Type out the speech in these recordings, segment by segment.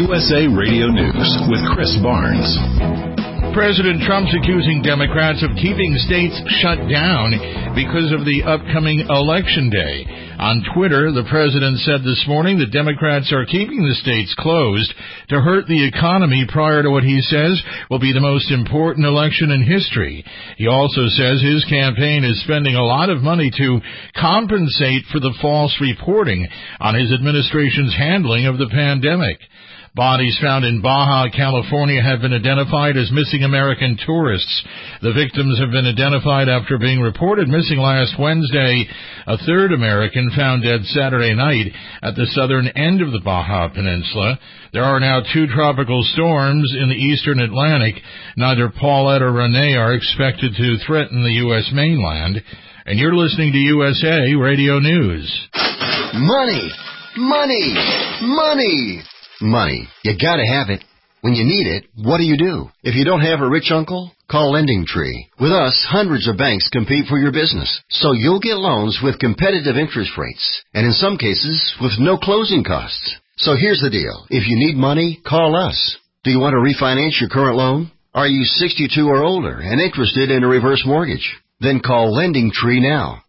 USA Radio News with Chris Barnes. President Trump's accusing Democrats of keeping states shut down because of the upcoming election day. On Twitter, the president said this morning that Democrats are keeping the states closed to hurt the economy prior to what he says will be the most important election in history. He also says his campaign is spending a lot of money to compensate for the false reporting on his administration's handling of the pandemic. Bodies found in Baja, California have been identified as missing American tourists. The victims have been identified after being reported missing last Wednesday. A third American found dead Saturday night at the southern end of the Baja Peninsula. There are now 2 tropical storms in the eastern Atlantic. Neither Paulette or Rene are expected to threaten the U.S. mainland. And you're listening to USA Radio News. Money! Money! Money! Money. You gotta have it. When you need it, what do? If you don't have a rich uncle, call LendingTree. With us, hundreds of banks compete for your business, so you'll get loans with competitive interest rates, and in some cases, with no closing costs. So here's the deal. If you need money, call us. Do you want to refinance your current loan? Are you 62 or older and interested in a reverse mortgage? Then call LendingTree now.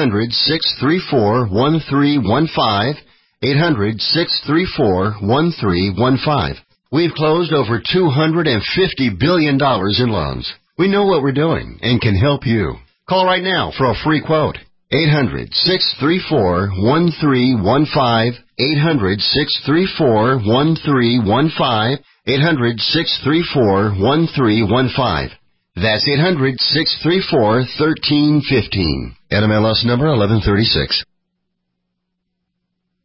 800-634-1315. 800-634-1315. We've closed over $250 billion in loans. We know what we're doing and can help you. Call right now for a free quote. 800-634-1315. 800-634-1315. 800-634-1315. That's 800-634-1315. NMLS number 1136.